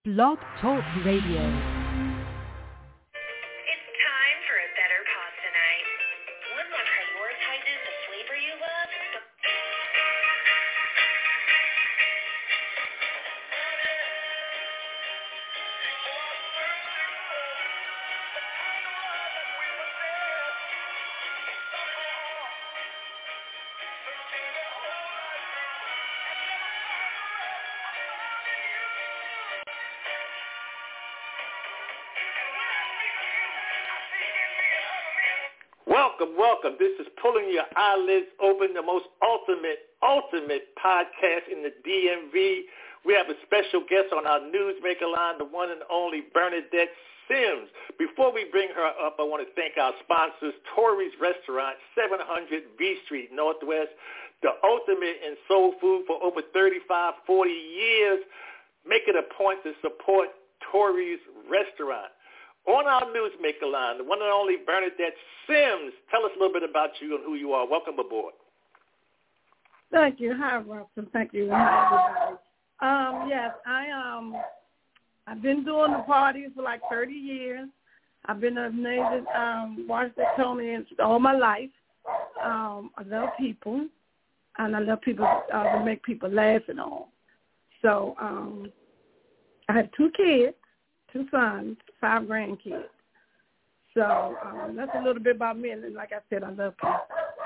Blog Talk Radio. It's time for a better pasta night. One that prioritizes the flavor you love. Welcome. This is Pulling Your Eyelids Open, the most ultimate podcast in the DMV. We have a special guest on our newsmaker line, the one and only Bernadette Sims. Before we bring her up, I want to thank our sponsors, Tori's Restaurant, 700 B Street Northwest, the ultimate in soul food for over 35, 40 years. Make it a point to support Tori's Restaurant. On our newsmaker line, the one and only Bernadette Sims. Tell us a little bit about you and who you are. Welcome aboard. Thank you. Hi, Robson. Thank you. Hi, everybody. Yes, I've been doing the parties for like 30 years. I've been a native Washingtonian all my life. I love people, and I love people to make people laugh and all. So I have 2 kids. 2 sons, 5 grandkids. So that's a little bit about me. And like I said, I love people.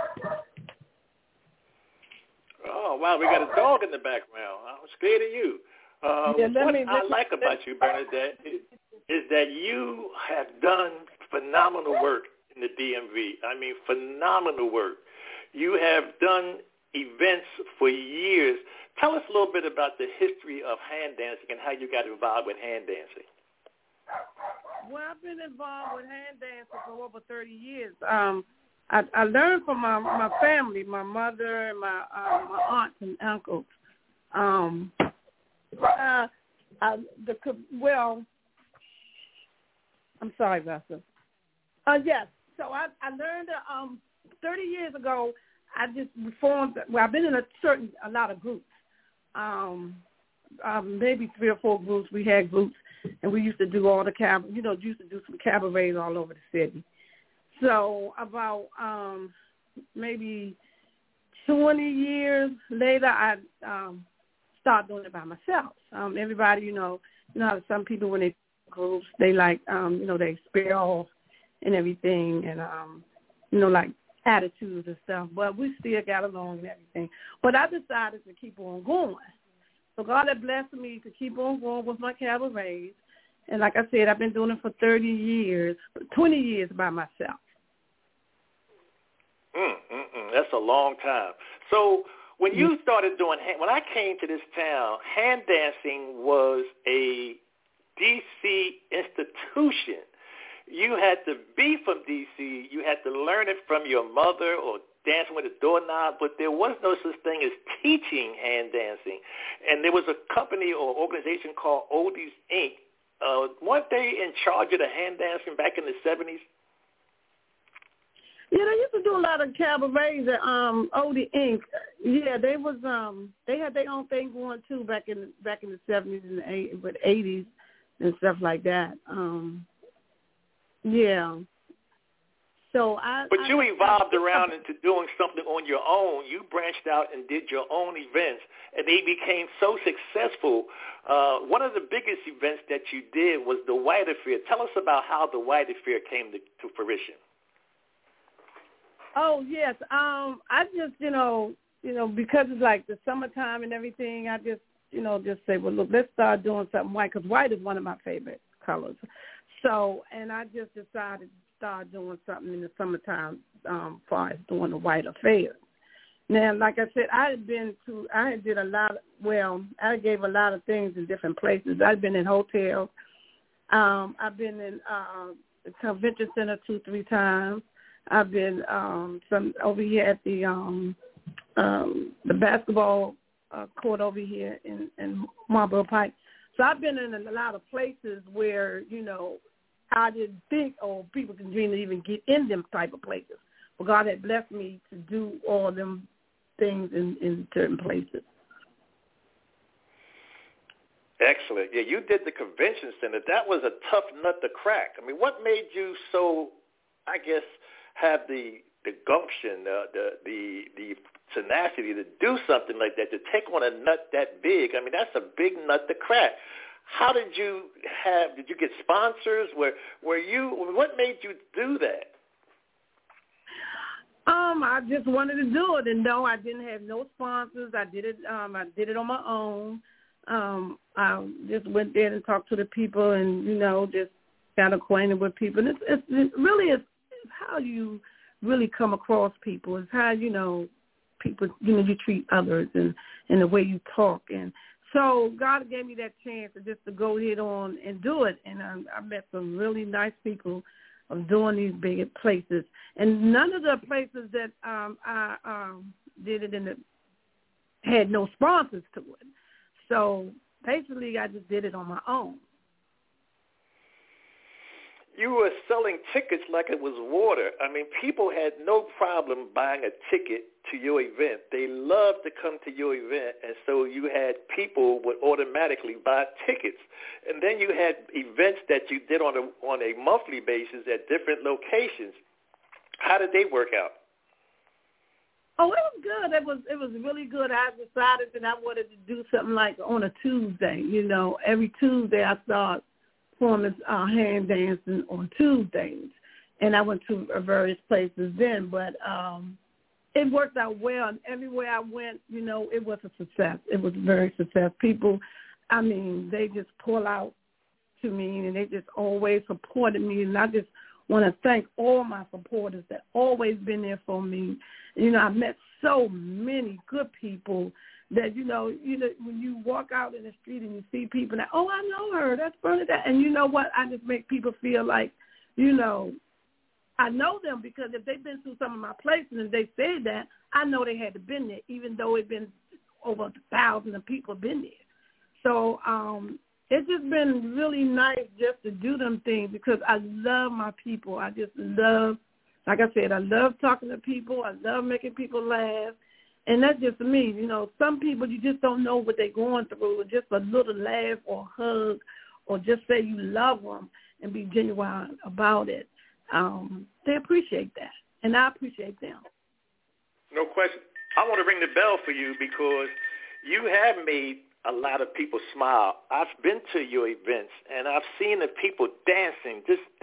Oh, wow. We got a dog in the background. I'm scared of you. What I like about you, Bernadette, is that you have done phenomenal work in the DMV. I mean, phenomenal work. You have done events for years. Tell us a little bit about the history of hand dancing and how you got involved with hand dancing. Well, I've been involved with hand dancing for over 30 years. I learned from my family, my mother and my aunts and uncles. I'm sorry, Russell. Yes. So I learned 30 years ago. I just formed. Well, I've been in a lot of groups. Maybe 3 or 4 groups. We had groups. And we used to do all the used to do some cabarets all over the city. So about maybe 20 years later, I started doing it by myself. Everybody, you know how some people when they groups, they like, they spare off and everything, and like attitudes and stuff. But we still got along and everything. But I decided to keep on going. So God had blessed me to keep on going with my cabarets. And like I said, I've been doing it for 30 years, 20 years by myself. That's a long time. So when you started doing, when I came to this town, hand dancing was a D.C. institution. You had to be from D.C. You had to learn it from your mother or dancing with a doorknob, but there was no such thing as teaching hand dancing. And there was a company or organization called Oldies, Inc. Weren't they in charge of the hand dancing back in the 70s? Yeah, they used to do a lot of cabarets at Oldie Inc. Yeah, they was they had their own thing going too back in the 70s and the 80s and stuff like that. Yeah. So But you evolved around into doing something on your own. You branched out and did your own events, and they became so successful. One of the biggest events that you did was the White Affair. Tell us about how the White Affair came to fruition. Oh, yes. I just, because it's like the summertime and everything, I just say, well, look, let's start doing something white, because white is one of my favorite colors. So, and I just decided start doing something in the summertime far as doing the White Affair. Now, like I said, I gave a lot of things in different places. I've been in hotels. I've been in the convention center 2-3 times. I've been some over here at the basketball court over here in Marlboro Pike. So I've been in a lot of places where, I didn't think, people can dream to even get in them type of places. But God had blessed me to do all them things in certain places. Excellent. Yeah, you did the convention center. That was a tough nut to crack. I mean, what made you so, I guess, have the gumption, the tenacity to do something like that, to take on a nut that big? I mean, that's a big nut to crack. How did you get sponsors? What made you do that? I just wanted to do it, and no, I didn't have no sponsors. I did it on my own. I just went there and talked to the people, and just got acquainted with people. And it's really how you really come across people. It's how people you treat others and the way you talk. And so God gave me that chance to go ahead on and do it. And I met some really nice people of doing these big places. And none of the places that I did it in had no sponsors to it. So basically I just did it on my own. You were selling tickets like it was water. I mean, people had no problem buying a ticket to your event. They loved to come to your event, and so you had people would automatically buy tickets. And then you had events that you did on a monthly basis at different locations. How did they work out? Oh, it was good. It was really good. I decided that I wanted to do something like on a Tuesday. Every Tuesday I start performing hand dancing on Tuesdays, and I went to various places then. But it worked out well, and everywhere I went, it was a success. It was very success. People, they just pull out to me, and they just always supported me, and I just want to thank all my supporters that always been there for me. I met so many good people that, when you walk out in the street and you see people that, oh, I know her, that's Bernadette. And you know what? I just make people feel like, I know them because if they've been through some of my places and they said that, I know they had to been there, even though it's been over 1,000 of people been there. So it's just been really nice just to do them things because I love my people. I just love, like I said, I love talking to people. I love making people laugh. And that's just me. Some people, you just don't know what they're going through. Just a little laugh or hug or just say you love them and be genuine about it. They appreciate that, and I appreciate them. No question. I want to ring the bell for you because you have made a lot of people smile. I've been to your events, and I've seen the people dancing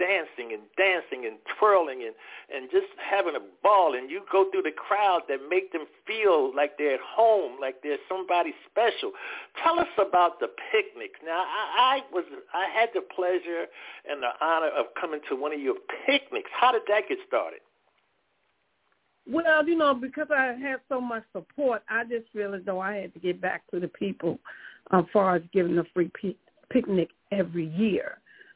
and twirling and just having a ball, and you go through the crowd that make them feel like they're at home, like they're somebody special. Tell us about the picnics. Now, I had the pleasure and the honor of coming to one of your picnics. How did that get started? Well, because I have so much support, I just feel as though I had to get back to the people as far as giving a free picnic every year.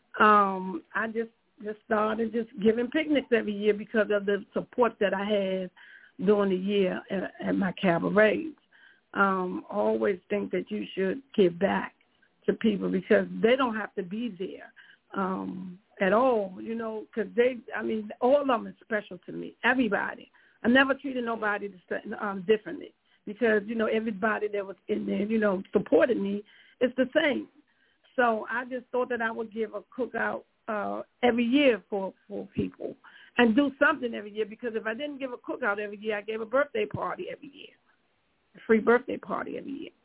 I just started just giving picnics every year because of the support that I had during the year at my cabarets. I always think that you should give back to people because they don't have to be there at all, because all of them is special to me, everybody. I never treated nobody differently because, everybody that was in there, supported me, it's the same. So I just thought that I would give a cookout every year for people and do something every year because if I didn't give a cookout every year, I gave a birthday party every year, a free birthday party every year.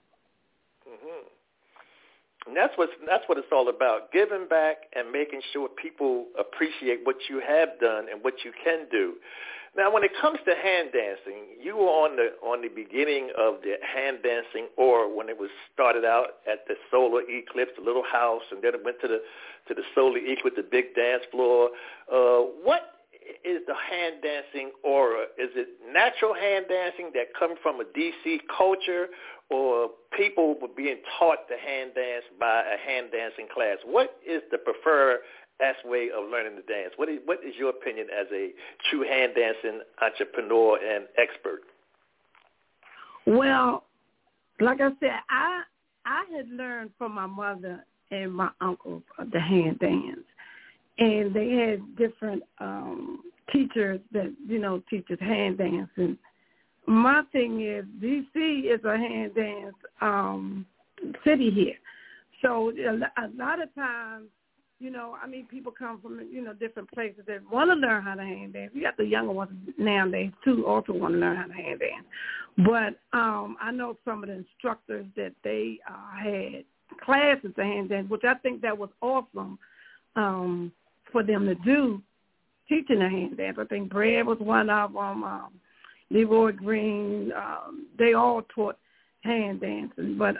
Mm-hmm. And that's what it's all about, giving back and making sure people appreciate what you have done and what you can do. Now, when it comes to hand dancing, you were on the beginning of the hand dancing, or when it was started out at the Solar Eclipse, the little house, and then it went to the Solar Eclipse, the big dance floor. What is the hand dancing aura? Is it natural hand dancing that comes from a DC culture, or people were being taught to hand dance by a hand dancing class? What is the preferred way of learning to dance? What is your opinion as a true hand dancing entrepreneur and expert? Well, like I said, I had learned from my mother and my uncle the hand dance, and they had different teachers that teach us hand dance. And my thing is, DC is a hand dance city here. So a lot of times, people come from, different places that want to learn how to hand dance. You got the younger ones nowadays, too, also want to learn how to hand dance. But I know some of the instructors that they had classes to hand dance, which I think that was awesome for them to do, teaching a hand dance. I think Brad was one of them, Leroy Green. They all taught hand dancing. But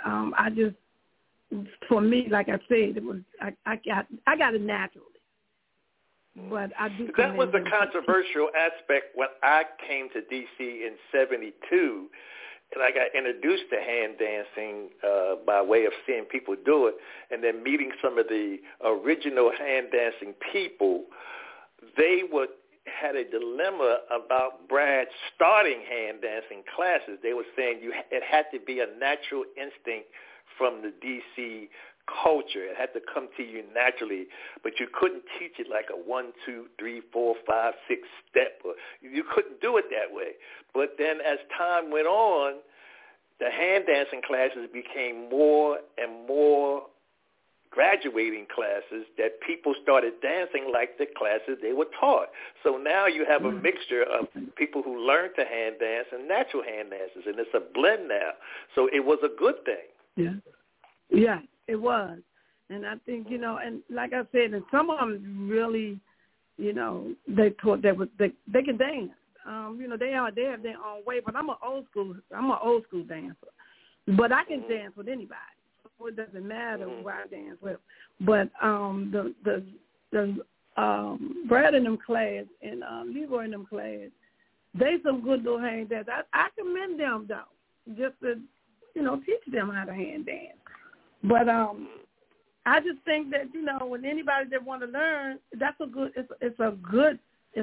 for me, like I said, it was I got it naturally. But I do. That was the controversial aspect when I came to D.C. in '72, and I got introduced to hand dancing by way of seeing people do it, and then meeting some of the original hand dancing people. They had a dilemma about Brad starting hand dancing classes. They were saying it had to be a natural instinct from the D.C. culture. It had to come to you naturally, but you couldn't teach it like a 1, 2, 3, 4, 5, 6 step. You couldn't do it that way. But then as time went on, the hand dancing classes became more and more graduating classes that people started dancing like the classes they were taught. So now you have a mixture of people who learn to hand dance and natural hand dancers, and it's a blend now. So it was a good thing. Yeah, it was. And I think, and like I said, and some of them really, they taught that they can dance. They have their own way, but I'm an old school dancer. But I can dance with anybody. So it doesn't matter who I dance with. But the Brad in them class and Leroy in them class, they some good little hand dancers. I commend them though, just to teach them how to hand dance. But I just think that when anybody that want to learn, that's a good. It's a good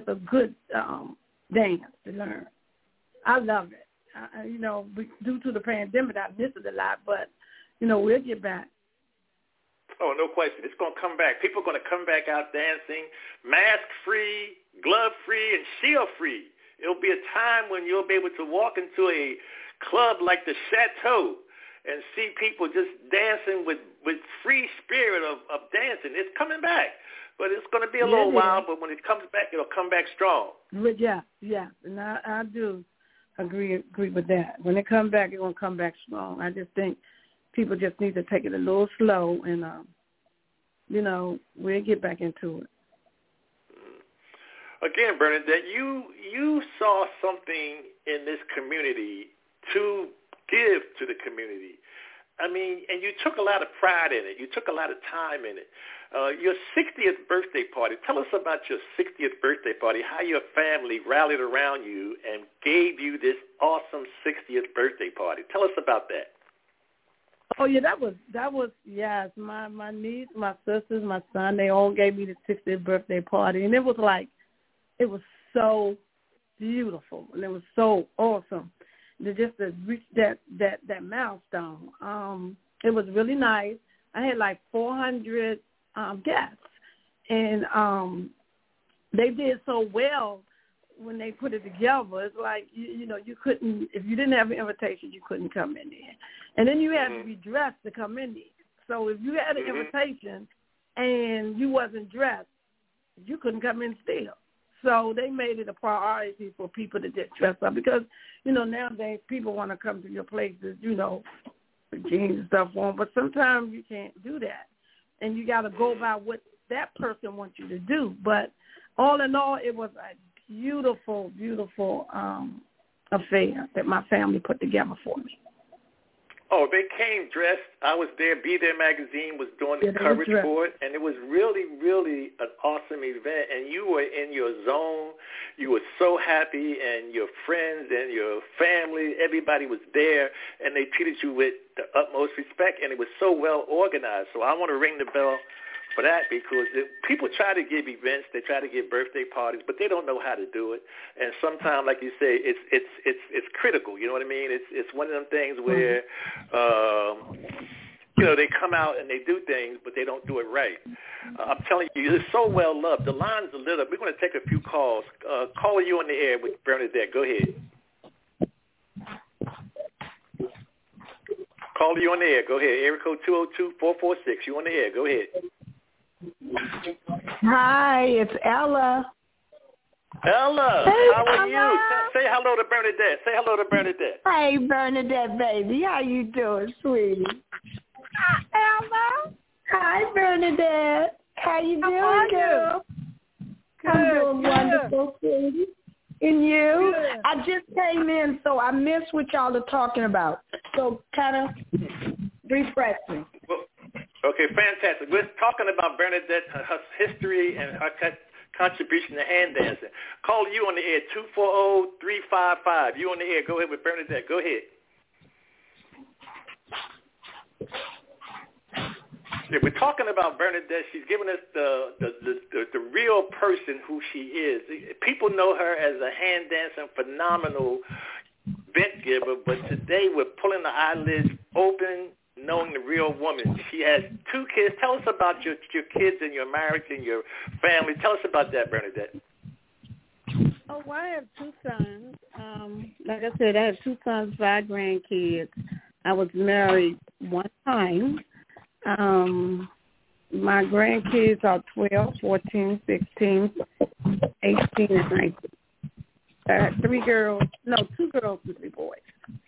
dance to learn. I love it. Due to the pandemic, I missed it a lot, but we'll get back. Oh, no question. It's going to come back. People are going to come back out dancing, mask-free, glove-free, and shield-free. It'll be a time when you'll be able to walk into a club like the Chateau and see people just dancing with free spirit of dancing. It's coming back. But it's going to be a little while, but when it comes back, it'll come back strong. Yeah. And I do agree with that. When it comes back, it's going to come back strong. I just think people just need to take it a little slow and, we'll get back into it. Again, Bernadette, you saw something in this community to give to the community. I mean, and you took a lot of pride in it. You took a lot of time in it. Your 60th birthday party, tell us about your 60th birthday party, how your family rallied around you and gave you this awesome 60th birthday party. Tell us about that. Oh, yeah, that was yes. My niece, my sisters, my son, they all gave me the 60th birthday party. And it was so beautiful, and it was so awesome just to reach that milestone. It was really nice. I had like 400 guests, and they did so well when they put it together. It's like, you couldn't, if you didn't have an invitation, you couldn't come in there. And then you had to be dressed to come in there. So if you had an invitation and you wasn't dressed, you couldn't come in still. So they made it a priority for people to just dress up because, nowadays people want to come to your places, with jeans and stuff on, but sometimes you can't do that. And you got to go by what that person wants you to do. But all in all, it was a beautiful, beautiful affair that my family put together for me. Oh, they came dressed. I was there. Be There magazine was doing the coverage for it, and it was really, really an awesome event. And you were in your zone. You were so happy, and your friends and your family, everybody was there, and they treated you with the utmost respect, and it was so well organized. So I want to ring the bell for that because people try to give events, they try to give birthday parties, but they don't know how to do it. And sometimes, like you say, it's critical. You know what I mean? It's one of them things where they come out and they do things, but they don't do it right. I'm telling you, it's so well loved. The lines are lit up. We're going to take a few calls. Caller, you on the air with Bernadette. Go ahead. Caller, you on the air. Go ahead. Area code 202-446. You on the air. Go ahead. Hi, it's Ella. Ella, hey, how are Ella. you? Say hello to Bernadette. Say hello to Bernadette. Hey, Bernadette, baby. How you doing, sweetie? Hi, Ella. Hi, Bernadette. How you doing, girl? I'm doing wonderful, sweetie. And you? Good. I just came in, so I missed what y'all are talking about. So kind of refresh me. Well, okay, fantastic. We're talking about Bernadette, her history, and her contribution to hand dancing. Call you on the air, 240-355. You on the air. Go ahead with Bernadette. Go ahead. Yeah, we're talking about Bernadette. She's giving us the real person who she is. People know her as a hand dancing phenomenal vent giver, but today we're pulling the eyelids open, knowing the real woman. She has 2 kids. Tell us about your kids and your marriage and your family. Tell us about that, Bernadette. Oh, well, I have 2 sons. Like I said, I have 2 sons, 5 grandkids. I was married 1 time. My grandkids are 12, 14, 16, 18, and 19. I had 2 girls and 3 boys.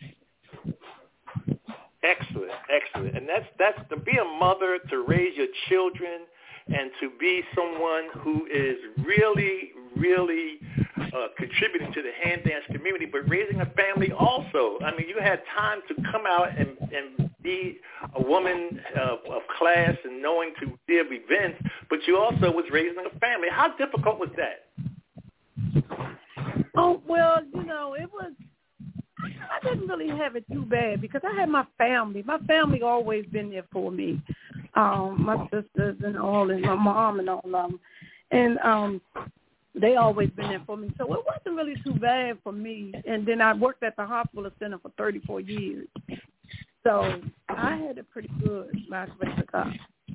Excellent, excellent. And that's to be a mother, to raise your children, and to be someone who is really, really contributing to the hand dance community, but raising a family also. I mean, you had time to come out and be a woman of class and knowing to give events, but you also was raising a family. How difficult was that? Oh, well, it was, I didn't really have it too bad because I had my family. My family always been there for me. My sisters and all, and my mom and all of them. And they always been there for me. So it wasn't really too bad for me. And then I worked at the hospital center for 34 years. So I had it pretty good last week to God.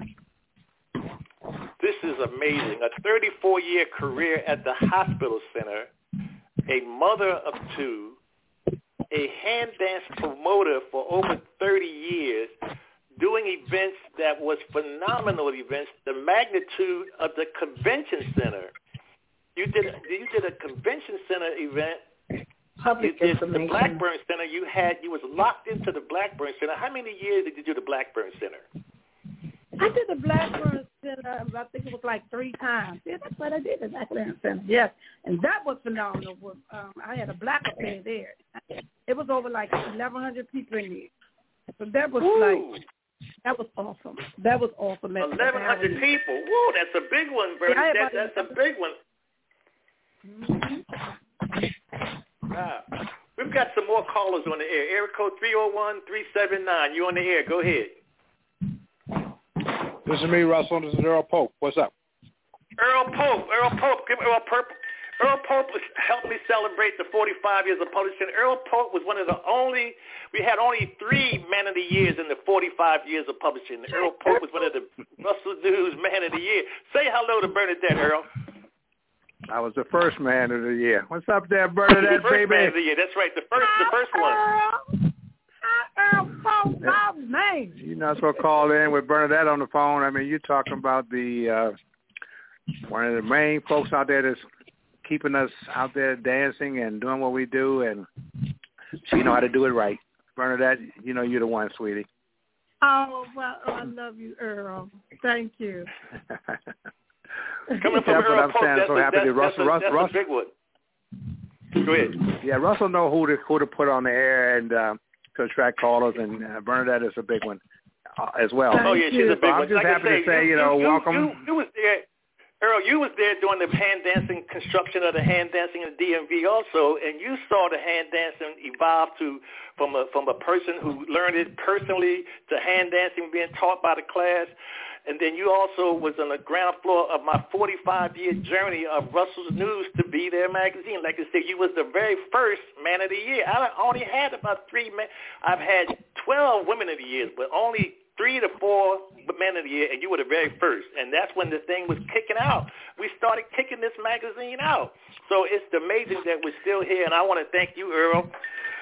This is amazing. A 34-year career at the hospital center, a mother of 2, a hand dance promoter for over 30 years, doing events that was phenomenal events, the magnitude of the convention center. You did a convention center event. Public you did information. The Blackburn Center. You was locked into the Blackburn Center. How many years did you do the Blackburn Center? I did the Blackburn Center, I think it was like 3 times. Yeah, that's what I did, the Blackburn Center. Yes, and that was phenomenal. I had a black affair there. It was over like 1,100 people in there. So that was that was awesome. That was awesome. 1,100 people. Woo, that's a big one, bro. Yeah, that's a big one. Mm-hmm. We've got some more callers on the air. Area code 301-379. You on the air. Go ahead. This is me, Russell. This is Earl Pope. What's up? Earl Pope. Give Earl Pope. Earl Pope helped me celebrate the 45 years of publishing. Earl Pope was one of the only, we had only 3 Man of the Years in the 45 years of publishing. Earl Pope was one of the Russell News Man of the Year. Say hello to Bernadette, Earl. I was the first Man of the Year. What's up there, Bernadette, the first baby? Man of the Year. That's right, the first one. Earl Pope, my name. You're not supposed to call in with Bernadette on the phone. I mean, you're talking about the one of the main folks out there that's keeping us out there dancing and doing what we do, and she know how to do it right. Bernadette, you know you're the one, sweetie. Oh, well, I love you, Earl. Thank you. Coming from Earl Pope, I'm so happy that Russell. That's a big one. Go ahead. Yeah, Russell know who to put on the air and to attract callers, and Bernadette is a big one as well. Oh yeah, she's a big one. I'm just happy to say, welcome. You was there. Earl, you was there during the hand dancing construction of the hand dancing in the DMV also, and you saw the hand dancing evolve from a person who learned it personally to hand dancing being taught by the class. And then you also was on the ground floor of my 45-year journey of Russell's News to Be There magazine. Like I said, you was the very first Man of the Year. I only had about 3 men. I've had 12 Women of the Year, but only 3 to 4 Men of the Year, and you were the very first. And that's when the thing was kicking out. We started kicking this magazine out. So it's amazing that we're still here, and I want to thank you, Earl,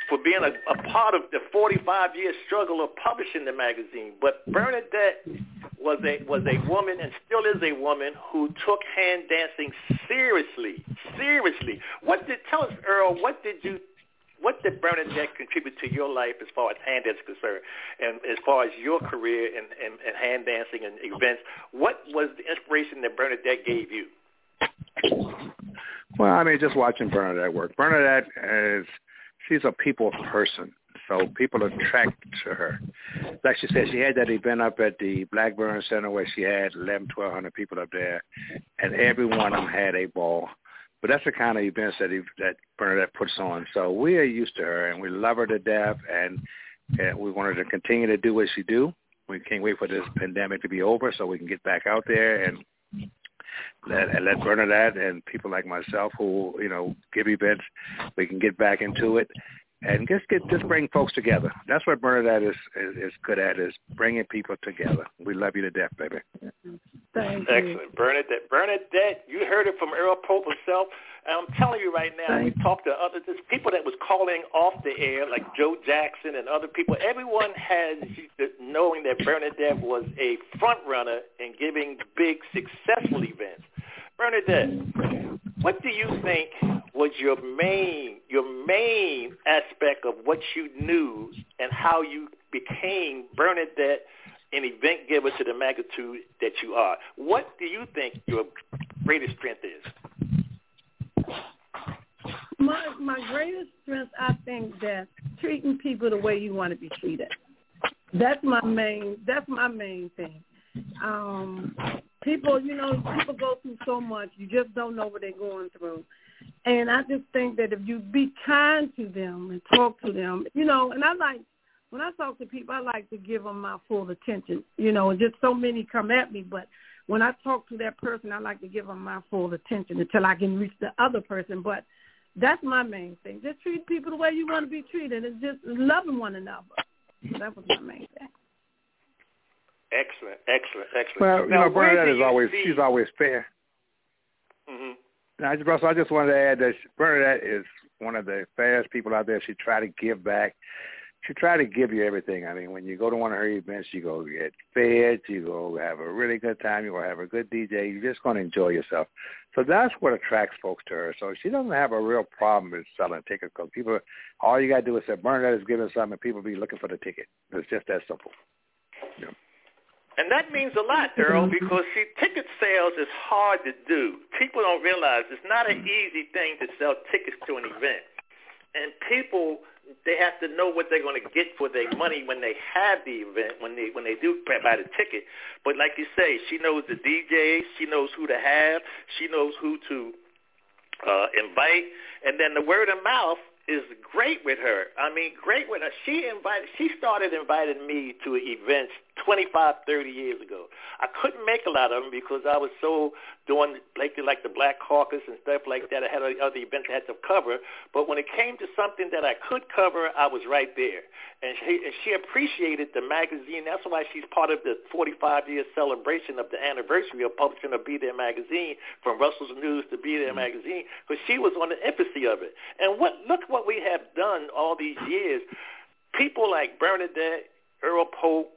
for being a part of the 45-year struggle of publishing the magazine. But Bernadette was a woman and still is a woman who took hand dancing seriously. Seriously. Tell us, Earl, what did Bernadette contribute to your life as far as hand dancing is concerned, and as far as your career in hand dancing and events? What was the inspiration that Bernadette gave you? Well, I mean, just watching Bernadette work. Bernadette she's a people person, so people attract to her. Like she said, she had that event up at the Blackburn Center where she had 1,100 people up there, and every one of them had a ball. But that's the kind of events that Bernadette puts on. So we are used to her, and we love her to death, and we want her to continue to do what she do. We can't wait for this pandemic to be over so we can get back out there and let Bernadette and people like myself who, give events, we can get back into it and just bring folks together. That's what Bernadette is good at, is bringing people together. We love you to death, baby. Thank Excellent. you. Bernadette, you heard it from Earl Pope himself. And I'm telling you right now, we talked to there's people that was calling off the air, like Joe Jackson and other people. Everyone had knowing that Bernadette was a front runner in giving big, successful events. Bernadette, what do you think was your main aspect of what you knew and how you became Bernadette, an event giver to the magnitude that you are? What do you think your greatest strength is? My greatest strength, I think, that treating people the way you want to be treated. That's my main thing. People go through so much, you just don't know what they're going through. And I just think that if you be kind to them and talk to them, and when I talk to people, I like to give them my full attention, and just so many come at me, but when I talk to that person, I like to give them my full attention until I can reach the other person. But that's my main thing. Just treat people the way you want to be treated. It's just loving one another. That was my main thing. Excellent. Well, Bernadette she's always fair. Mm-hmm. Russell, I just wanted to add that Bernadette is one of the fairest people out there. She try to give back. She try to give you everything. I mean, when you go to one of her events, you go get fed, you go have a really good time, you go have a good DJ, you're just going to enjoy yourself. So that's what attracts folks to her. So she doesn't have a real problem with selling tickets because people, all you got to do is say, Bernadette is giving something and people be looking for the ticket. It's just that simple. Yeah. And that means a lot, Earl, because, ticket sales is hard to do. People don't realize it's not an easy thing to sell tickets to an event. And people, they have to know what they're going to get for their money when they have the event, when they do buy the ticket. But like you say, she knows the DJs, she knows who to have, she knows who to invite, and then the word of mouth is great with her. I mean, great with her. She started inviting me to events 25, 30 years ago. I couldn't make a lot of them because I was so doing like the Black Caucus and stuff like that. I had other events I had to cover. But when it came to something that I could cover, I was right there. And she appreciated the magazine. That's why she's part of the 45-year celebration of the anniversary of publishing a Be There magazine, from Russell's News to Be There magazine, because she was on the infancy of it. And look what we have done all these years. People like Bernadette, Earl Pope,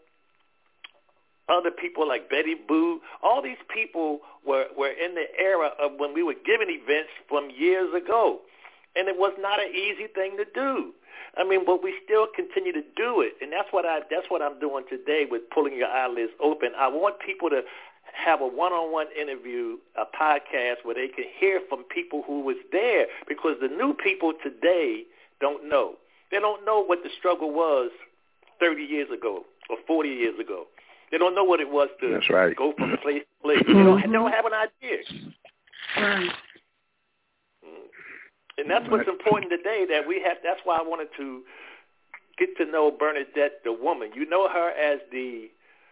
other people like Betty Boo, all these people were in the era of when we were giving events from years ago. And it was not an easy thing to do. I mean, but we still continue to do it. And that's what I'm doing today with Pulling Your Eyelids Open. I want people to have a one-on-one interview, a podcast where they can hear from people who was there, because the new people today don't know. They don't know what the struggle was 30 years ago or 40 years ago. They don't know what it was to go from place to place. They don't have an idea. Right. And that's what's important today that we have. That's why I wanted to get to know Bernadette, the woman. You know her as the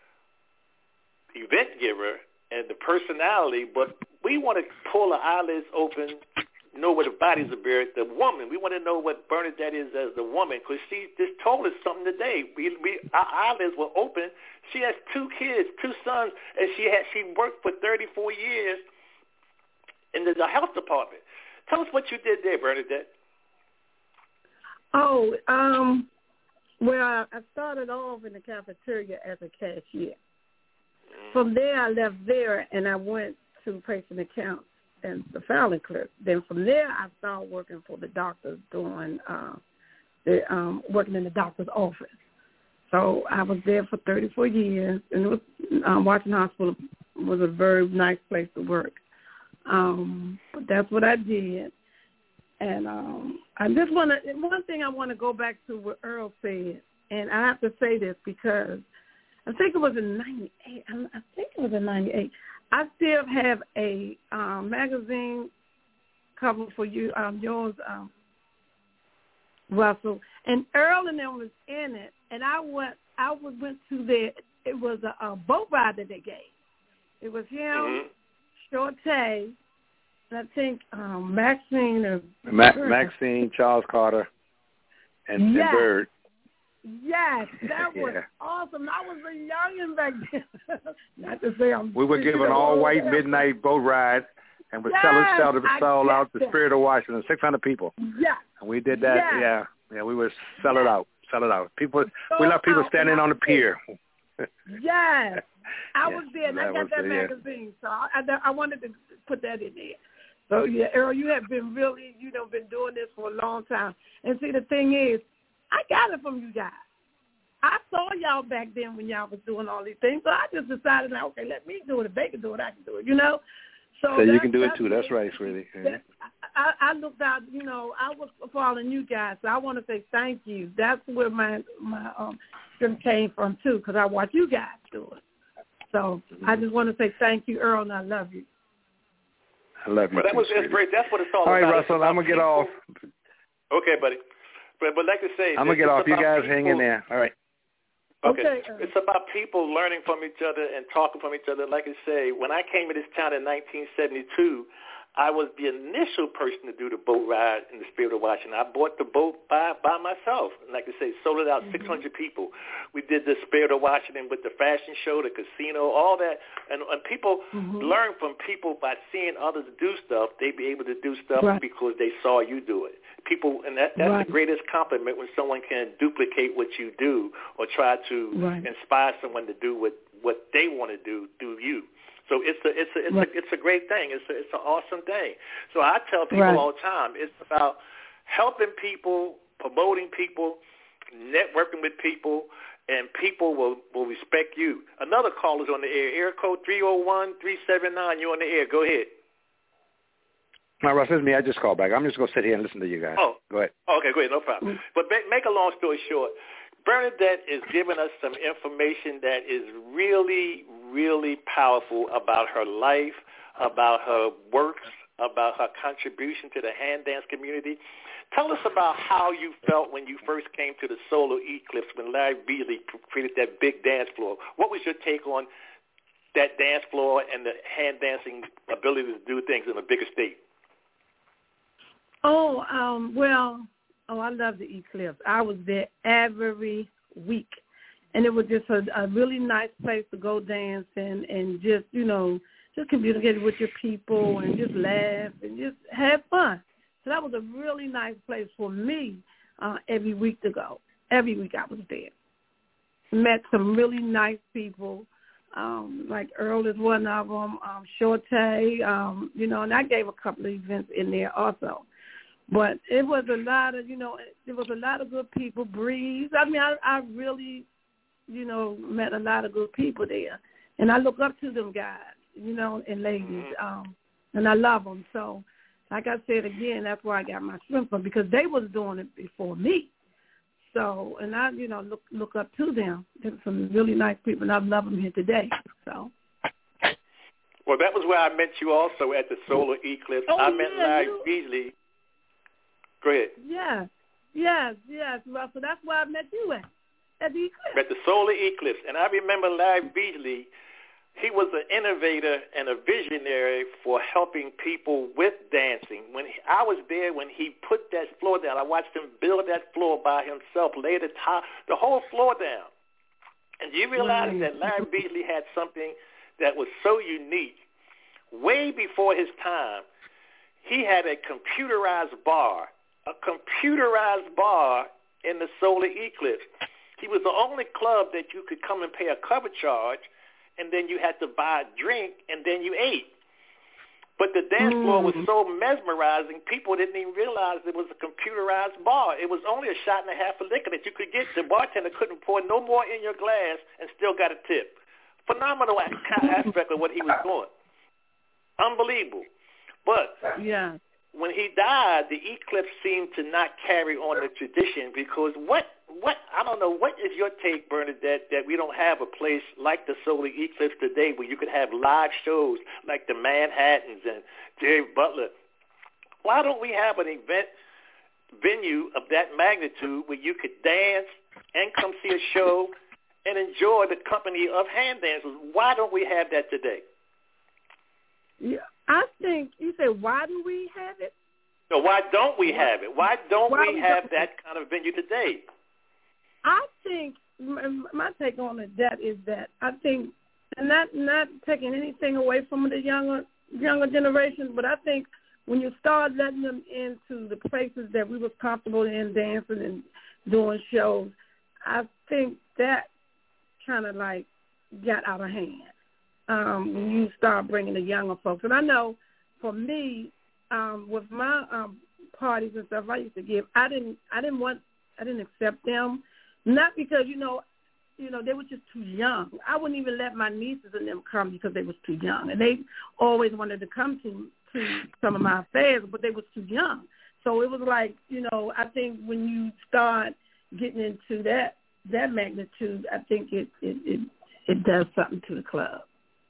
event giver and the personality, but we want to pull our eyelids open, know what the bodies are buried. The woman, we want to know what Bernadette is as the woman, because she just told us something today. Our eyelids were open. She has 2 kids, 2 sons, and she worked for 34 years in the health department. Tell us what you did there, Bernadette. Oh, well, I started off in the cafeteria as a cashier. From there, I left there, and I went to patient accounts and the filing clerk. Then from there, I started working for the doctors, working in the doctor's office. So I was there for 34 years, and it was Washington Hospital was a very nice place to work. But that's what I did. And I just want to, one thing I want to go back to what Earl said, and I have to say this because I think it was in 98. I think it was in 98. I still have a magazine cover for you, yours, Russell, and Earl and them was in it, and I went to their, it was a boat ride that they gave. It was him, Shorty, and I think Maxine, Charles Carter, and Bird. Yes, that was awesome. I was a youngin' back then. Not to say I'm. We were given all-white midnight boat ride, and we sold out the Spirit of Washington, 600 people. Yeah. And we did that. Yeah. We would sell it out. People, we love people standing on the pier. Yes, I was there, and I got that magazine, so I wanted to put that in there. So yeah, Earl, you have been really, been doing this for a long time. And see, the thing is, I got it from you guys. I saw y'all back then when y'all was doing all these things, so I just decided, okay, let me do it. If they can do it, I can do it, So you can do it too. That's right, sweetie. I looked out, I was following you guys, so I want to say thank you. That's where my strength came from, too, because I watched you guys do it. So I just want to say thank you, Earl, and I love you. I love you. Well, that's great. That's what it's all about. All right, Russell, I'm going to get off. Okay, buddy. But like I say, I'm going to get off. You guys hang in there. All right. Okay. It's about people learning from each other and talking from each other. Like I say, when I came to this town in 1972, I was the initial person to do the boat ride in the Spirit of Washington. I bought the boat by myself. Like I say, sold it out 600 people. We did the Spirit of Washington with the fashion show, the casino, all that. And people learn from people by seeing others do stuff. They be able to do stuff because they saw you do it. People, and that's the greatest compliment when someone can duplicate what you do or try to inspire someone to do what they want to do through you. So it's a great thing. It's an awesome thing. So I tell people all the time, it's about helping people, promoting people, networking with people, and people will respect you. Another call is on the air. Air code 301-379. You're on the air. Go ahead. No, Russ, it's me. I just called back. I'm just going to sit here and listen to you guys. Oh. Go ahead. Okay, great. No problem. But make a long story short, Bernadette is giving us some information that is really, really powerful about her life, about her works, about her contribution to the hand dance community. Tell us about how you felt when you first came to the Solar Eclipse when Larry Beasley created that big dance floor. What was your take on that dance floor and the hand dancing ability to do things in a bigger state? I love the Eclipse. I was there every week, and it was just a really nice place to go dance and just, just communicate with your people and just laugh and just have fun. So that was a really nice place for me every week to go. Every week I was there. Met some really nice people, like Earl is one of them, Shorty, and I gave a couple of events in there also. But it was a lot of, there was a lot of good people. Breeze. I mean, I really, met a lot of good people there. And I look up to them guys, and ladies. And I love them. So, like I said again, that's where I got my strength from, because they was doing it before me. So, and I, look up to them. They're some really nice people, and I love them here today. So. Well, that was where I met you also at the Solar Eclipse. I met Larry Beasley. Go ahead. Yes, Russell. That's where I met you at the Eclipse. At the Solar Eclipse. And I remember Larry Beasley, he was an innovator and a visionary for helping people with dancing. I was there when he put that floor down. I watched him build that floor by himself, lay the whole floor down. And you realize that Larry Beasley had something that was so unique. Way before his time, he had a computerized bar, a computerized bar in the solar eclipse. He was the only club that you could come and pay a cover charge, and then you had to buy a drink, and then you ate. But the dance floor was so mesmerizing, people didn't even realize it was a computerized bar. It was only a shot and a half of liquor that you could get. The bartender couldn't pour no more in your glass and still got a tip. Phenomenal aspect of what he was doing. Unbelievable. But when he died, the eclipse seemed to not carry on the tradition because what I don't know, what is your take, Bernadette, that we don't have a place like the solar eclipse today where you could have live shows like the Manhattans and Jerry Butler? Why don't we have an venue of that magnitude where you could dance and come see a show and enjoy the company of hand dancers? Why don't we have that today? Yeah, I think you say, why do we have it? No, why don't we have it? Why don't we have that kind of venue today? I think my take on that is that I think, and not taking anything away from the younger generation, but I think when you start letting them into the places that we were comfortable in dancing and doing shows, I think that kind of like got out of hand. When you start bringing the younger folks. And I know for me, with my parties and stuff I used to give, I didn't accept them. Not because, you know, they were just too young. I wouldn't even let my nieces and them come because they was too young. And they always wanted to come to some of my affairs, but they was too young. So it was like, you know, I think when you start getting into that magnitude, I think it does something to the club.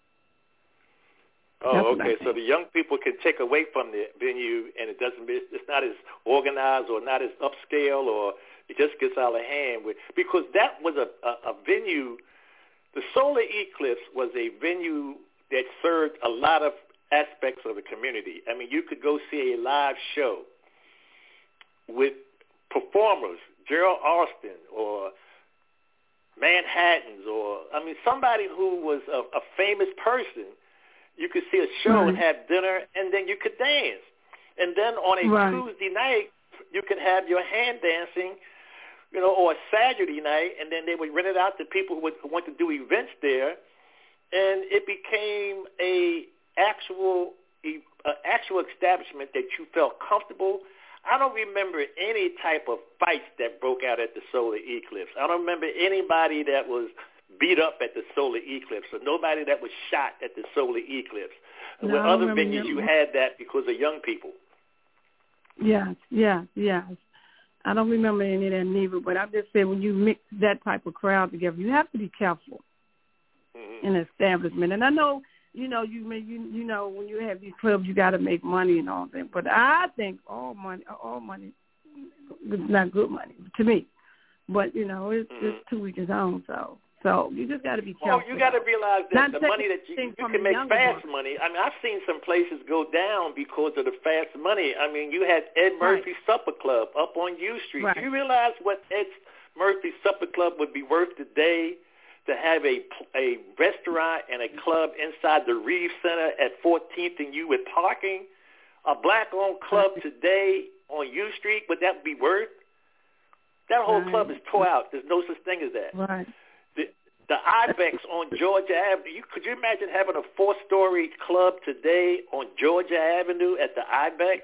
Oh, okay. So the young people can take away from the venue, and it's not as organized or not as upscale, or it just gets out of hand. Because that was a venue. The solar eclipse was a venue that served a lot of aspects of the community. I mean, you could go see a live show with performers, Gerald Austin or Manhattans, or somebody who was a famous person. You could see a show and have dinner, and then you could dance. And then on a Tuesday night, you could have your hand dancing, you know, or a Saturday night, and then they would rent it out to people who want to do events there, and it became a actual establishment that you felt comfortable. I don't remember any type of fights that broke out at the solar eclipse. I don't remember anybody that was beat up at the solar eclipse, or nobody that was shot at the solar eclipse. No, with other venues, you had that because of young people. Yeah. I don't remember any of that neither, but I just said when you mix that type of crowd together, you have to be careful in establishment. And I know, you know, you know, when you have these clubs, you got to make money and all that. But I think all money is not good money to me. But you know, it's to each his own. So you just got to be careful. Oh, you got to realize that the money that you can make fast money. I mean, I've seen some places go down because of the fast money. I mean, you had Ed Murphy Supper Club up on U Street. Do you realize what Ed Murphy Supper Club would be worth today to have a restaurant and a club inside the Reeves Center at 14th and U with parking? A black-owned club today on U Street, would that be worth? That whole club is tore out. There's no such thing as that. Right. The Ibex on Georgia Avenue. Could you imagine having a 4-story club today on Georgia Avenue at the Ibex?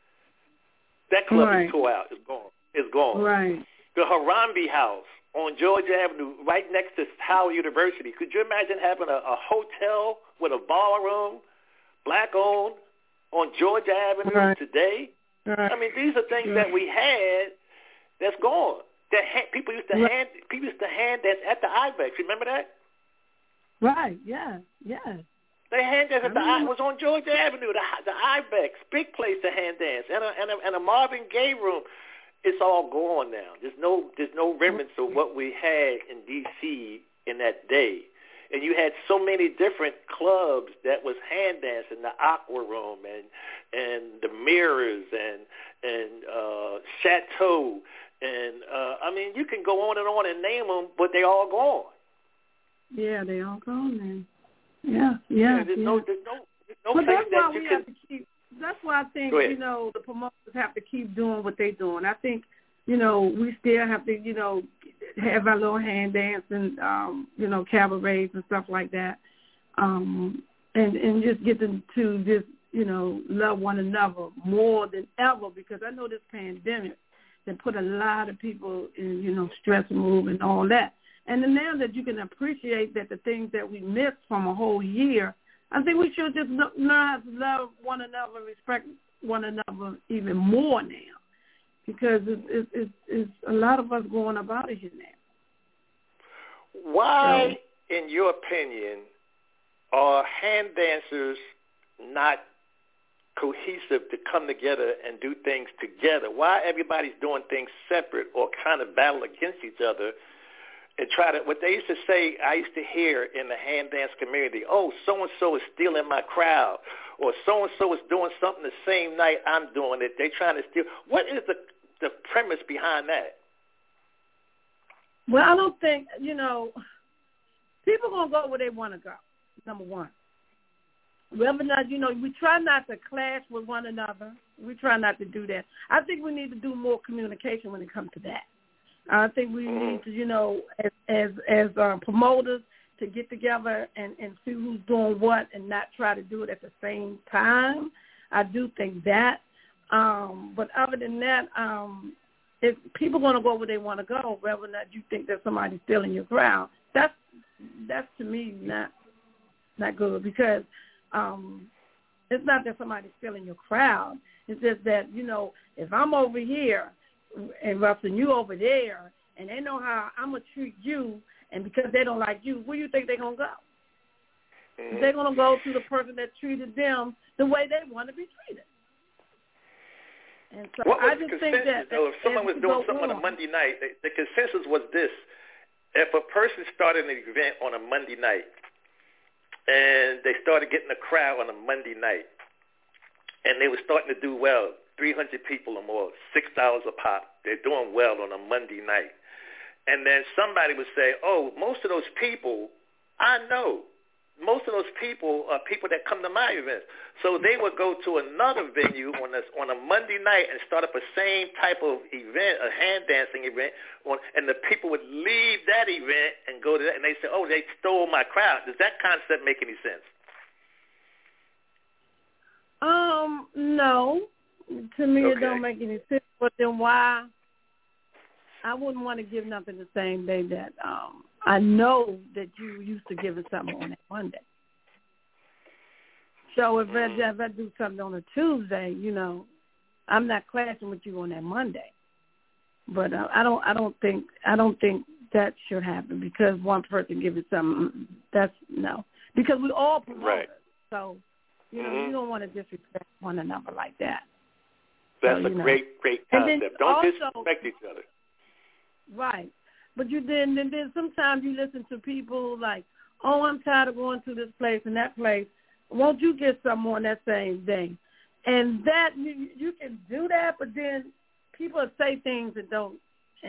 That club is tore out. It's gone. Right. The Harambe House on Georgia Avenue, right next to Howard University. Could you imagine having a hotel with a ballroom, black-owned, on Georgia Avenue today? Right. I mean, these are things that we had that's gone. People used to hand dance at the Ibex. Remember that? Right. Yeah. They hand dance at it was on Georgia Avenue, the Ibex, big place to hand dance, and a Marvin Gaye room. It's all gone now. There's no remnants of what we had in D.C. in that day. And you had so many different clubs that was hand dancing, the Aqua Room and the Mirrors and Chateau. And, I mean, you can go on and name them, but they all gone. Yeah, they all gone, man. Yeah. There's no place that you can... That's why I think, the promoters have to keep doing what they're doing. I think, we still have to, have our little hand dance and, cabarets and stuff like that. And just get them to just, love one another more than ever, because I know this pandemic that put a lot of people in, stress move and all that. And then now that you can appreciate that the things that we missed from a whole year, I think we should just learn how to love one another, respect one another even more now, because it's a lot of us going about it here now. Why, in your opinion, are hand dancers not cohesive to come together and do things together? Why everybody's doing things separate or kind of battle against each other and try to, what they used to say, I used to hear in the hand dance community, oh, so-and-so is stealing my crowd, or so-and-so is doing something the same night I'm doing it. They're trying to steal. What is the premise behind that? Well, I don't think, people going to go where they want to go, number one. Whether or not, we try not to clash with one another. We try not to do that. I think we need to do more communication when it comes to that. I think we need to, as promoters, to get together and see who's doing what and not try to do it at the same time. I do think that. But other than that, if people going to go where they want to go, whether or not you think that somebody's stealing your crowd, that's to me not good, because it's not that somebody's stealing your crowd. It's just that, if I'm over here and Russell, you over there, and they know how I'm going to treat you, and because they don't like you, where do you think they're going to go? Mm-hmm. They're going to go to the person that treated them the way they want to be treated. And so I just think that if someone was doing something on a Monday night, the consensus was this: if a person started an event on a Monday night and they started getting a crowd on a Monday night and they were starting to do well, 300 people or more, $6 a pop, they're doing well on a Monday night. And then somebody would say, oh, most of those people, I know, most of those people are people that come to my events. So they would go to another venue on a Monday night and start up a same type of event, a hand dancing event, and the people would leave that event and go to that, and they say, oh, they stole my crowd. Does that concept make any sense? No. To me, It don't make any sense. But then why? I wouldn't want to give nothing the same day that I know that you used to give it something on that Monday. So if I do something on a Tuesday, I'm not clashing with you on that Monday. But I don't think that should happen because one person gives it something. That's no, because we all promoters. Right. So you don't want to disrespect one another like that. That's a great concept. Don't disrespect each other. Right. But then sometimes you listen to people like, oh, I'm tired of going to this place and that place. Won't you get something on that same day? And that you can do that, but then people say things and don't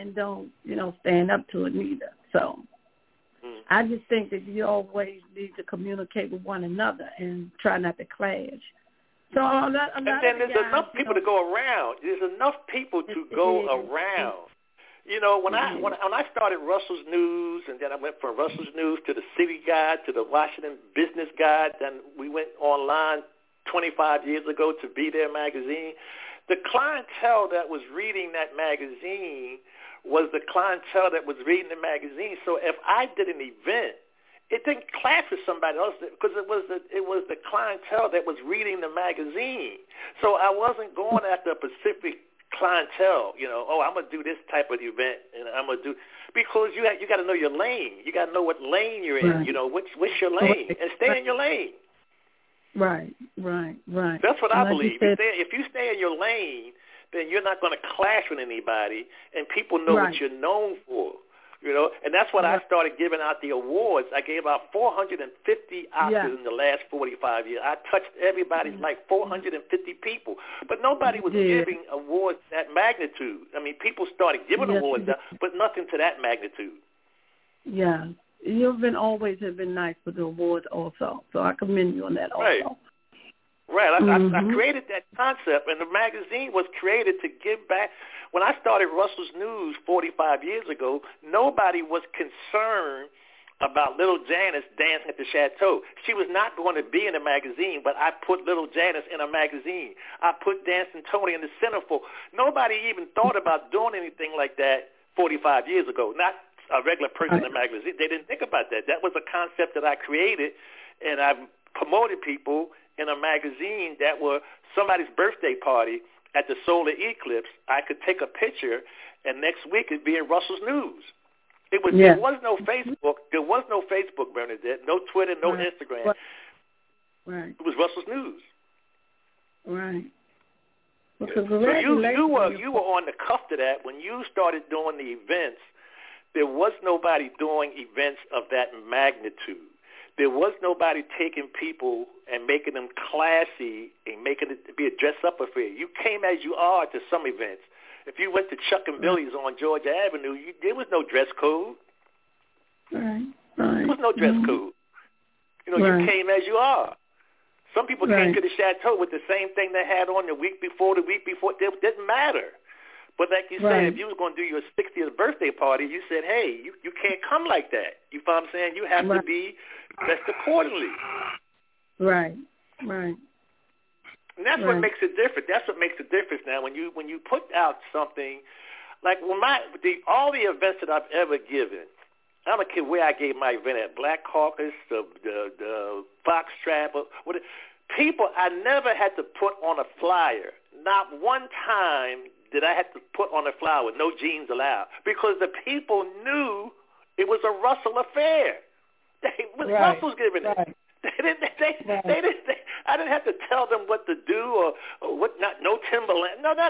stand up to it neither. So I just think that you always need to communicate with one another and try not to clash. So and then there's enough people to go around. There's enough people to go around. When I started Russell's News, and then I went from Russell's News to the City Guide to the Washington Business Guide, then we went online 25 years ago to Be There magazine. The clientele that was reading that magazine was the clientele that was reading the magazine. So if I did an event, it didn't clash with somebody else because it was the clientele that was reading the magazine. So I wasn't going after a specific clientele, I'm going to do this type of event, and I'm going to do, because you got to know your lane. You got to know what lane you're in, what's your lane, and stay in your lane. Right. That's what I believe. If you stay in your lane, then you're not going to clash with anybody, and people know what you're known for. And that's what I started giving out the awards. I gave out 450 Oscars in the last 45 years. I touched everybody, like 450 people. But nobody was giving awards that magnitude. I mean, people started giving awards, but nothing to that magnitude. Yeah. You've always have been nice with the awards also. So I commend you on that also. Right. Right. I created that concept, and the magazine was created to give back. When I started Russell's News 45 years ago, nobody was concerned about little Janice dancing at the chateau. She was not going to be in a magazine, but I put little Janice in a magazine. I put Dancing Tony in the centerfold. Nobody even thought about doing anything like that 45 years ago. Not a regular person in a magazine. They didn't think about that. That was a concept that I created, and I promoted people in a magazine that were somebody's birthday party at the solar eclipse. I could take a picture, and next week it'd be in Russell's News. There was no Facebook. There was no Facebook, Bernadette. No Twitter, no Instagram. Right. It was Russell's News. Right. So you were on the cusp of that when you started doing the events. There was nobody doing events of that magnitude. There was nobody taking people and making them classy and making it be a dress-up affair. You came as you are to some events. If you went to Chuck and Billy's on Georgia Avenue, there was no dress code. Right. There was no dress code. You know, you came as you are. Some people came to the chateau with the same thing they had on the week before. It didn't matter. But like you said, if you was going to do your 60th birthday party, you said, hey, you can't come like that. You know what I'm saying? You have to be dressed accordingly. Right. And that's what makes it different. That's what makes the difference now. When you put out something, like all the events that I've ever given, I don't care where I gave my event at, Black Caucus, the Fox Trap, people, I never had to put on a flyer. Not one time did I have to put on a flyer with no jeans allowed, because the people knew it was a Russell affair. Russell's giving it. I didn't have to tell them what to do or what not. No Timberland. No,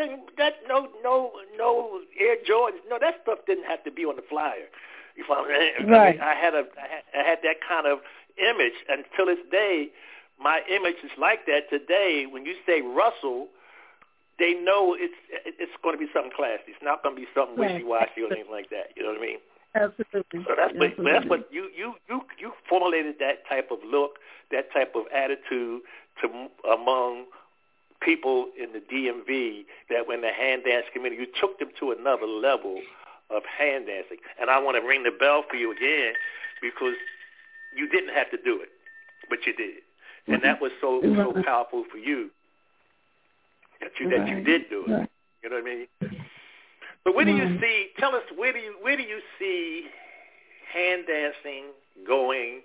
no Air Jordans. No, that stuff didn't have to be on the flyer. You follow me? Right. I had that kind of image, and till this day, my image is like that. Today, when you say Russell, they know it's going to be something classy. It's not going to be something wishy-washy or anything like that. You know what I mean? Absolutely. So that's what you formulated, that type of look, that type of attitude among people in the DMV, that when the hand dance community, you took them to another level of hand dancing. And I want to ring the bell for you again, because you didn't have to do it, but you did. And that was so powerful for you that you did do it. Right. You know what I mean? But where do you see? Tell us, where do you see hand dancing going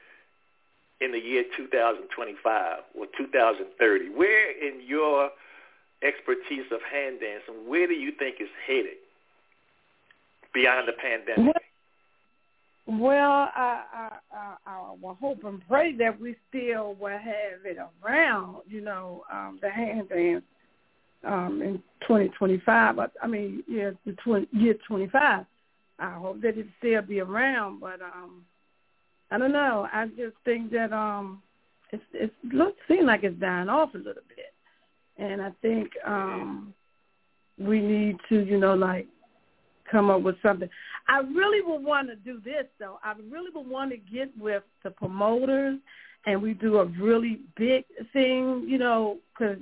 in the year 2025 or 2030? Where in your expertise of hand dancing, where do you think it's headed beyond the pandemic? Well, I will hope and pray that we still will have it around, the hand dance in 2025. I mean, year 25. I hope that it still be around, but I don't know. I just think that it seems like it's dying off a little bit, and I think we need to, come up with something. I really would want to do this, though. I really would want to get with the promoters, and we do a really big thing, because,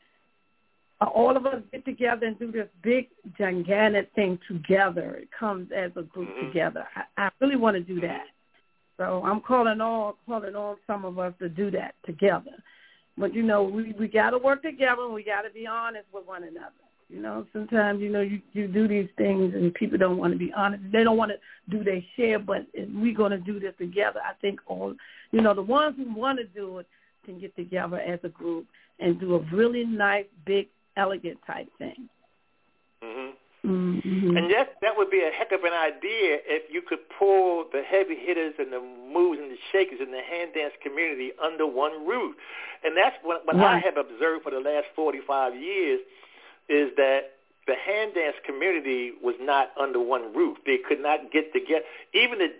all of us get together and do this big, gigantic thing together. It comes as a group together. I really want to do that. So I'm calling on some of us to do that together. But, we got to work together, and we got to be honest with one another. Sometimes, you do these things and people don't want to be honest. They don't want to do their share, but if we're going to do this together, I think all, the ones who want to do it can get together as a group and do a really nice, big, elegant type thing. And that would be a heck of an idea if you could pull the heavy hitters and the movers and the shakers in the hand dance community under one roof. And that's what I have observed for the last 45 years, is that the hand dance community was not under one roof. They could not get together. Even the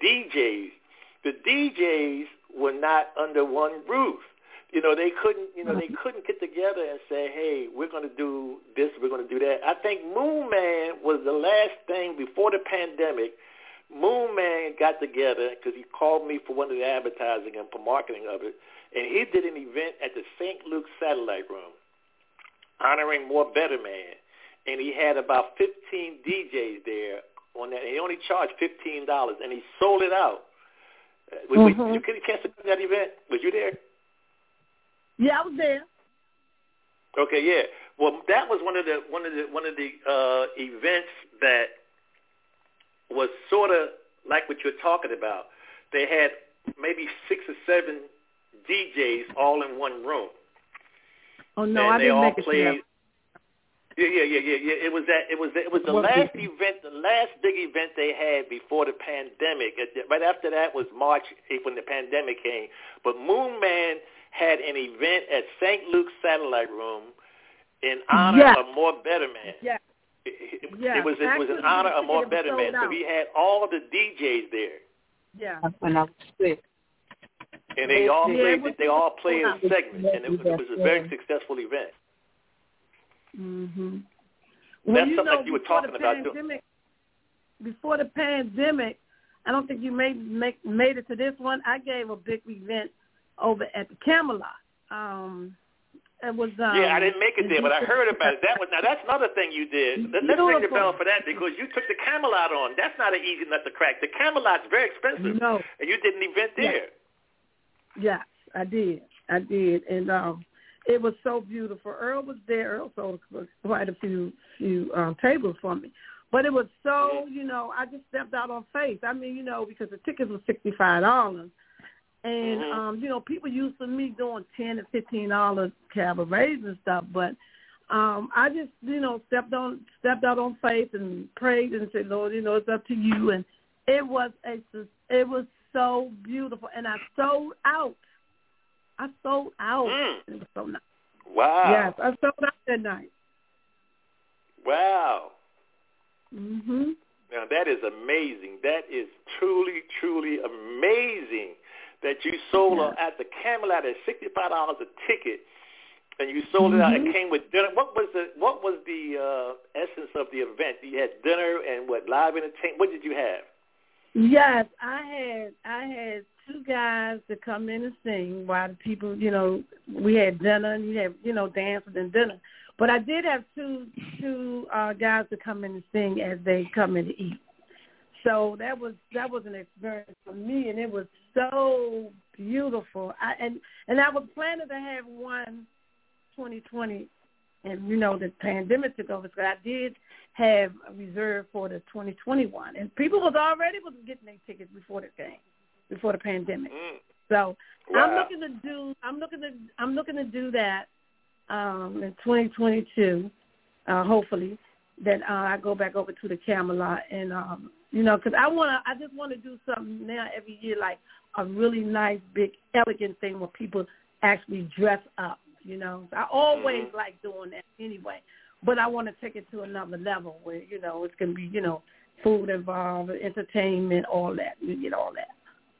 DJs were not under one roof. They couldn't get together and say, hey, we're going to do this, we're going to do that. I think Moon Man was the last thing before the pandemic. Moon Man got together because he called me for one of the advertising and for marketing of it, and he did an event at the St. Luke's Satellite Room honoring More Better Man, and he had about 15 DJs there on that, and he only charged $15, and he sold it out. Did you get a chance to do that event? Was you there? Yeah, I was there. Okay, yeah. Well, that was one of the events that was sort of like what you're talking about. They had maybe 6 or 7 DJs all in one room. Oh no, I didn't make it there. Yeah. It was the last event, the last big event they had before the pandemic. Right after that was March when the pandemic came. But Moon Man had an event at St. Luke's Satellite Room in honor of More Better Man. Yeah. It was in honor of More Better Man. So he had all the DJs there. Yeah. When I was sick. And they all played in segments, and it was a very successful event. Mhm. That's something like you were talking about. Before the pandemic, I don't think you made it to this one. I gave a big event over at the Camelot. It was I didn't make it there, but I heard about it. That's another thing you did. Let's ring the bell for that, because you took the Camelot on. That's not an easy nut to crack. The Camelot's very expensive. No. And you did an event there. Yes, I did, and it was so beautiful. Earl was there. Earl sold quite a few tables for me, but it was so, I just stepped out on faith. I mean, because the tickets were $65, and people used to me doing $10 and $15 cabarets and stuff, but I just stepped out on faith and prayed and said, Lord, it's up to you, and it was so beautiful, and I sold out. It was so nice. Wow. Yes, I sold out that night. Wow. Mhm. Now that is amazing. That is truly, truly amazing that you sold at the Camelot at $65 a ticket, and you sold it out. It came with dinner. What was the essence of the event? You had dinner and live entertainment. What did you have? Yes, I had 2 guys to come in and sing while the people, we had dinner and you had, dancing and dinner. But I did have two guys to come in and sing as they come in to eat. So that was an experience for me, and it was so beautiful. And I was planning to have one 2020, and the pandemic took over, so I did have a reserve for the 2021, and people was getting their tickets before the pandemic. So wow. I'm looking to do that in 2022. Hopefully that I go back over to the Camelot, and because I just want to do something now every year, like a really nice, big, elegant thing where people actually dress up. So I always like doing that anyway. But I want to take it to another level where, it's going to be, food involved, entertainment, all that. You get all that.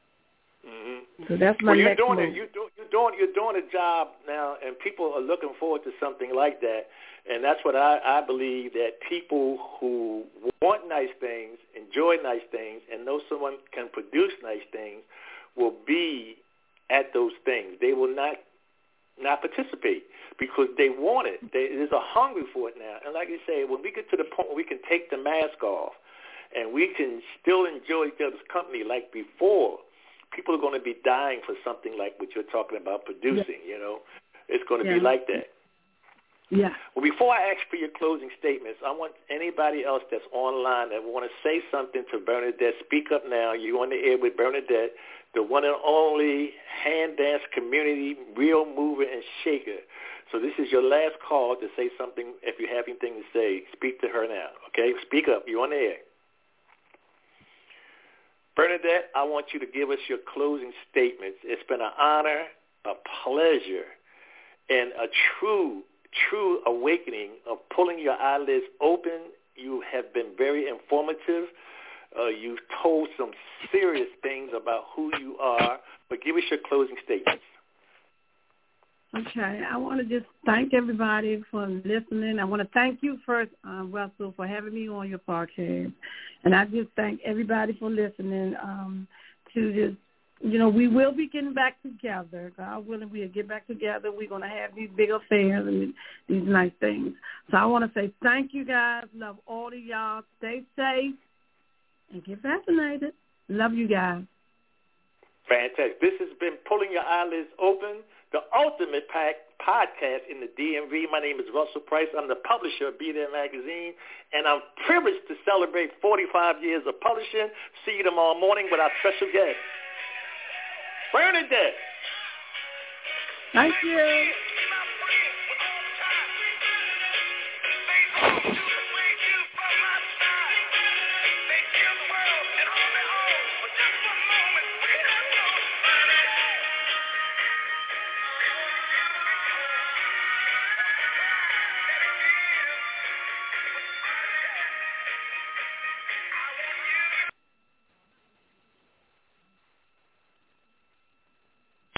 Mm-hmm. So that's my next move. You're doing a job now, and people are looking forward to something like that. And that's what I believe, that people who want nice things, enjoy nice things, and know someone can produce nice things will be at those things. They will not participate because they want it. There's a hunger for it now. And like you say, when we get to the point where we can take the mask off and we can still enjoy each other's company like before, people are going to be dying for something like what you're talking about producing, It's going to be like that. Yeah. Well, before I ask for your closing statements, I want anybody else that's online that want to say something to Bernadette. Speak up now. You're on the air with Bernadette, the one and only hand dance community real mover and shaker. So this is your last call to say something. If you have anything to say, speak to her now, okay? Speak up. You're on the air. Bernadette, I want you to give us your closing statements. It's been an honor, a pleasure, and a true awakening of pulling your eyelids open. You have been very informative. You've told some serious things about who you are, but give us your closing statements. Okay. I want to just thank everybody for listening. I want to thank you first, Russell, for having me on your podcast. And I just thank everybody for listening to just we will be getting back together. God willing, we'll get back together. We're going to have these big affairs and these nice things. So I want to say thank you, guys. Love all of y'all. Stay safe and get vaccinated. Love you guys. Fantastic. This has been Pulling Your Eyelids Open, the ultimate podcast in the DMV. My name is Russell Price. I'm the publisher of Be There Magazine, and I'm privileged to celebrate 45 years of publishing. See you tomorrow morning with our special guest, Bernadette. Thank you.